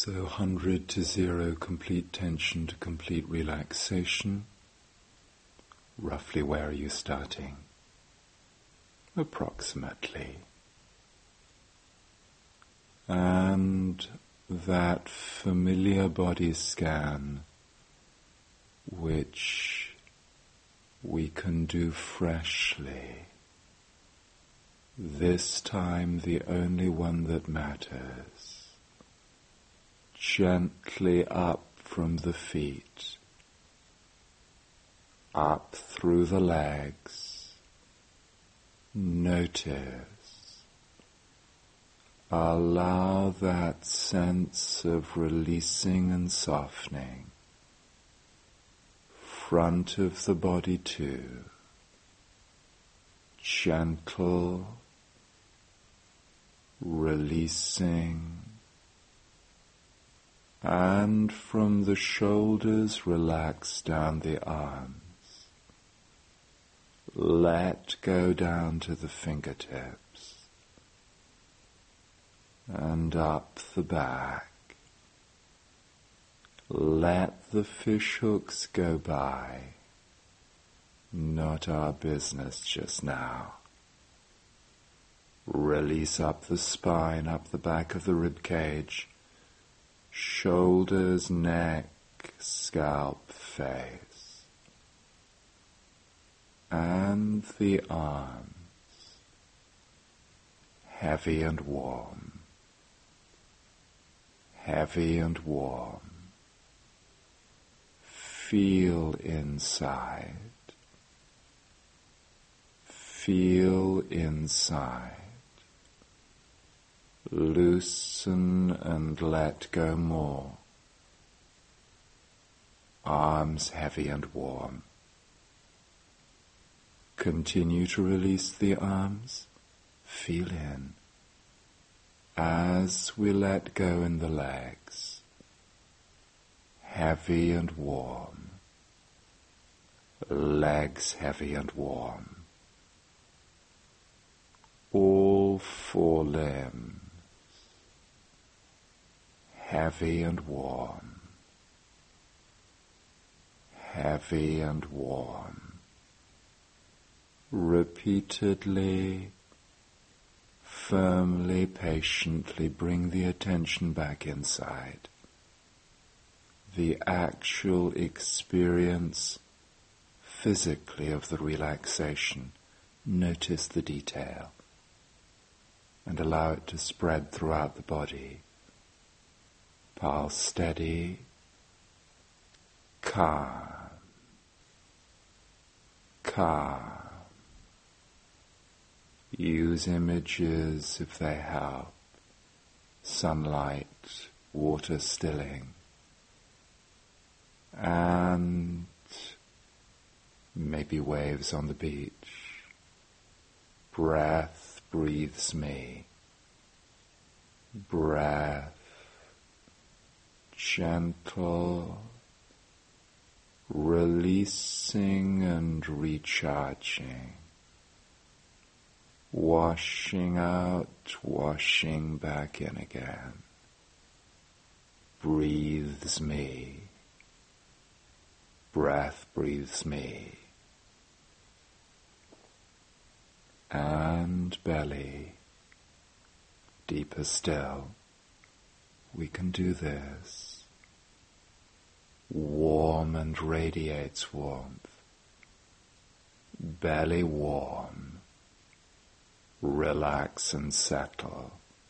So 100 to 0, complete tension to complete relaxation. Roughly where are you starting? Approximately. And that familiar body scan, which we can do freshly. This time the only one that matters. Gently up from the feet, up through the legs. Notice. Allow that sense of releasing and softening. Front of the body too. Gentle, releasing. And from the shoulders, relax down the arms. Let go down to the fingertips. And up the back. Let the fish hooks go by. Not our business just now. Release up the spine, up the back of the rib cage. Shoulders, neck, scalp, face. And the arms. Heavy and warm. Heavy and warm. Feel inside. Feel inside. Loosen and let go more. Arms heavy and warm. Continue to release the arms. Feel in. As we let go in the legs. Heavy and warm. Legs heavy and warm. All four limbs. Heavy and warm. Heavy and warm. Repeatedly, firmly, patiently bring the attention back inside. The actual experience physically of the relaxation. Notice the detail and allow it to spread throughout the body. Pulse steady, calm, calm. Use images if they help. Sunlight, water stilling. And maybe waves on the beach. Breath breathes me. Breath. Gentle, releasing and recharging, washing out, washing back in again. Breathes me, breath breathes me, and belly, deeper still. We can do this. Warm and radiates warmth. Belly warm. Relax and settle.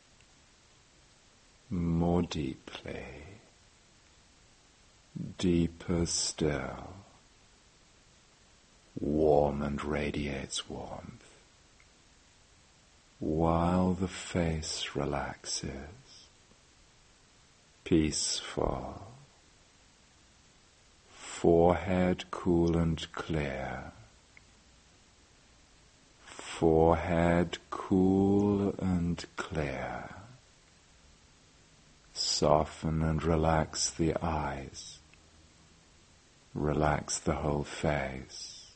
More deeply. Deeper still. Warm and radiates warmth. While the face relaxes. Peaceful. Forehead cool and clear. Forehead cool and clear. Soften and relax the eyes. Relax the whole face.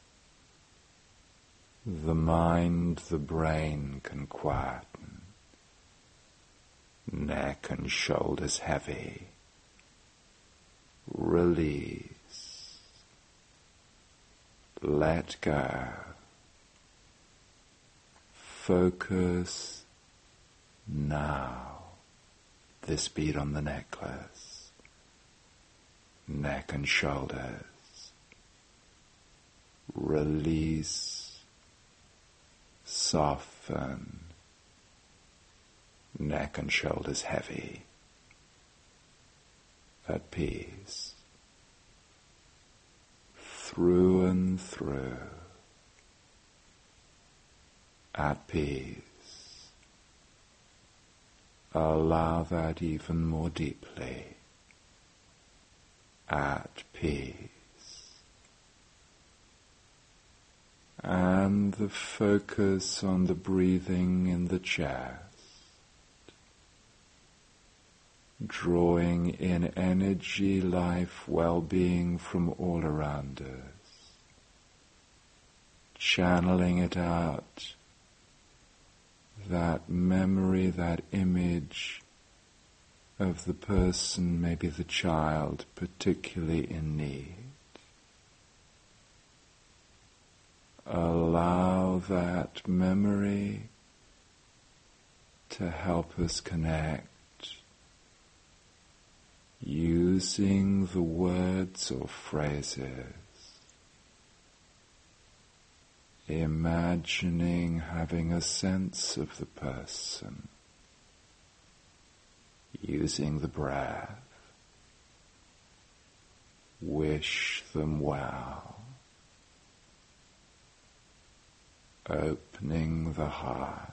The mind, the brain can quieten. Neck and shoulders heavy. Release. Let go. Focus now. This bead on the necklace. Neck and shoulders. Release. Soften. Neck and shoulders heavy. At peace. Through and through. At peace. Allow that even more deeply. At peace. And the focus on the breathing in the chest. Drawing in energy, life, well-being from all around us. Channeling it out. That memory, that image of the person, maybe the child, particularly in need. Allow that memory to help us connect, using the words or phrases, imagining having a sense of the person, using the breath, wish them well, opening the heart,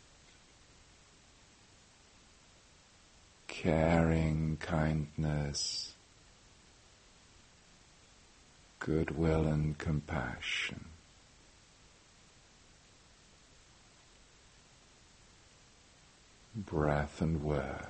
caring kindness, goodwill and compassion. Breath and words.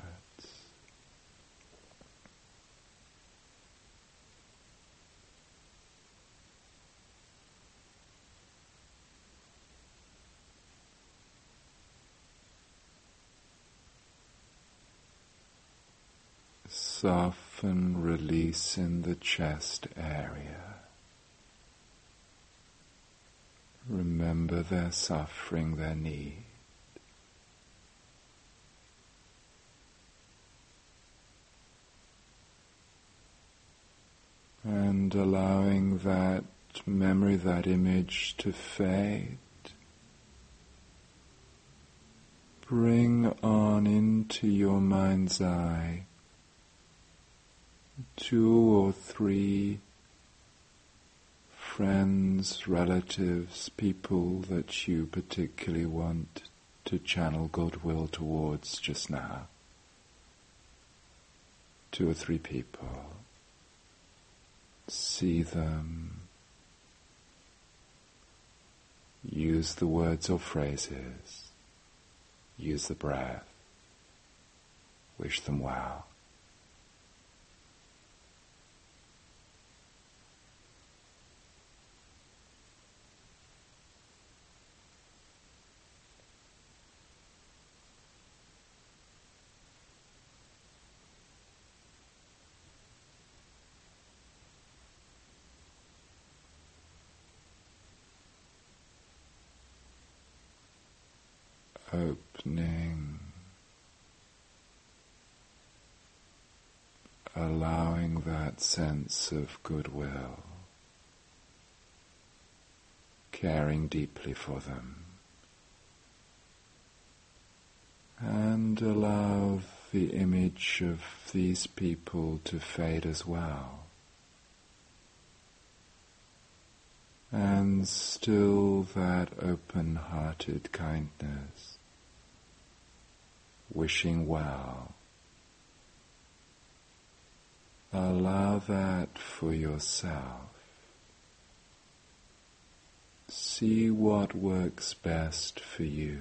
Soften, release in the chest area. Remember their suffering, their need. And allowing that memory, that image to fade. Bring on into your mind's eye 2 or 3 friends, relatives, people that you particularly want to channel goodwill towards just now. 2 or 3 people. See them. Use the words or phrases. Use the breath. Wish them well. Opening, allowing that sense of goodwill, caring deeply for them, and allow the image of these people to fade as well. And still that open-hearted kindness, wishing well. Allow that for yourself. See what works best for you.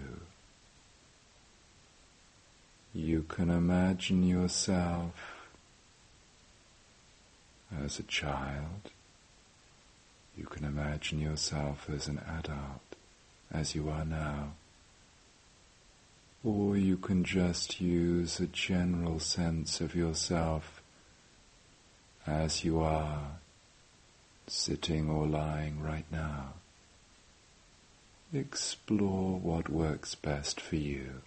You can imagine yourself as a child. You can imagine yourself as an adult, as you are now. Or you can just use a general sense of yourself as you are, sitting or lying right now. Explore what works best for you.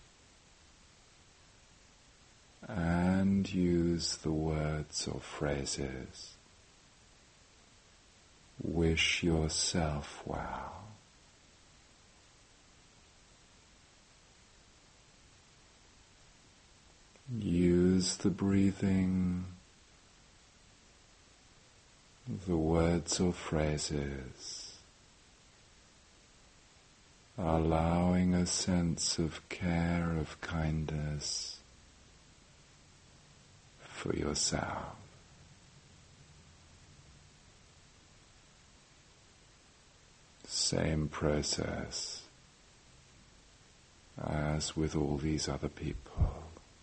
And use the words or phrases. Wish yourself well. Use the breathing, the words or phrases, allowing a sense of care, of kindness for yourself. Same process as with all these other people.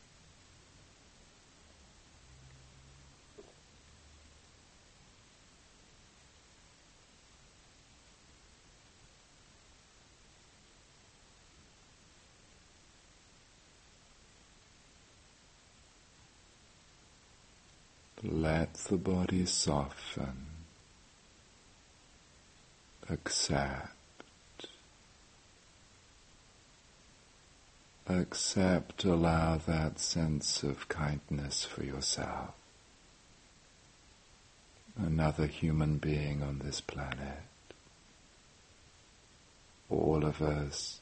Let the body soften, accept, allow that sense of kindness for yourself, another human being on this planet, all of us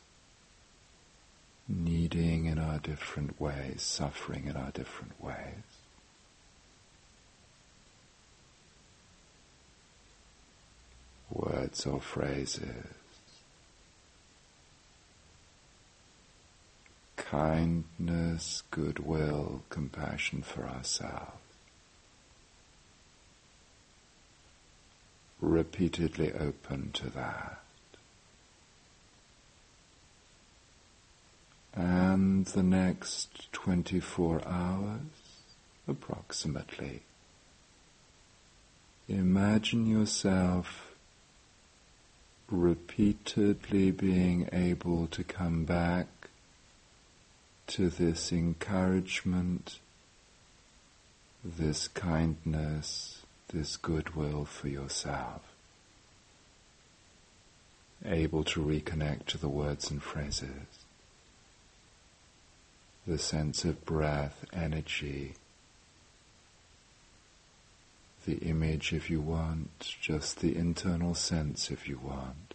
needing in our different ways, suffering in our different ways. Words or phrases, kindness, goodwill, compassion for ourselves, repeatedly open to that. And the next 24 hours, approximately, imagine yourself repeatedly being able to come back to this encouragement, this kindness, this goodwill for yourself, able to reconnect to the words and phrases, the sense of breath, energy, the image if you want, just the internal sense if you want.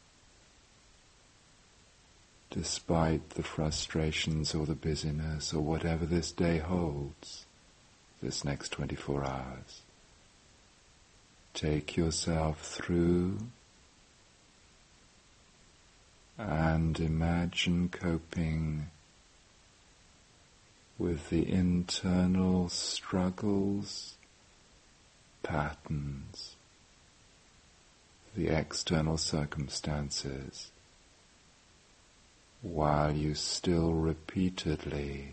Despite the frustrations or the busyness or whatever this day holds, this next 24 hours, take yourself through and imagine coping with the internal struggles, patterns, the external circumstances, while you still repeatedly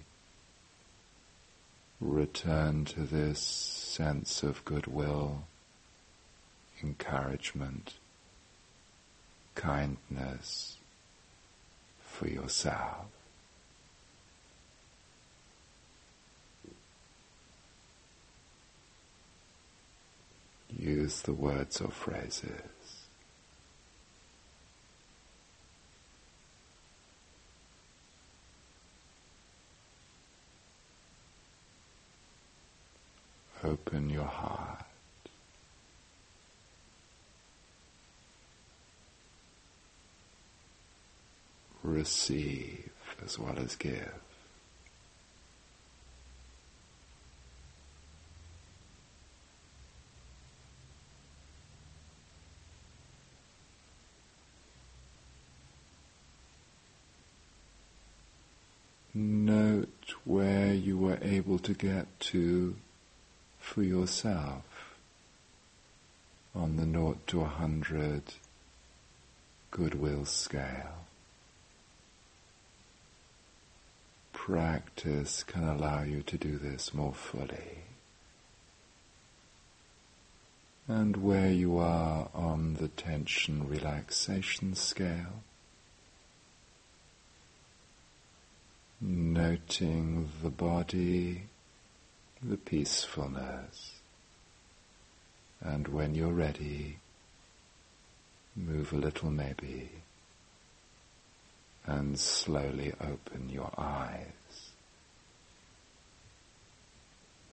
return to this sense of goodwill, encouragement, kindness for yourself. Use the words or phrases. Open your heart. Receive as well as give. Note where you were able to get to for yourself on the 0 to 100 goodwill scale. Practice can allow you to do this more fully. And where you are on the tension relaxation scale, noting the body, the peacefulness, and when you're ready, move a little maybe, and slowly open your eyes.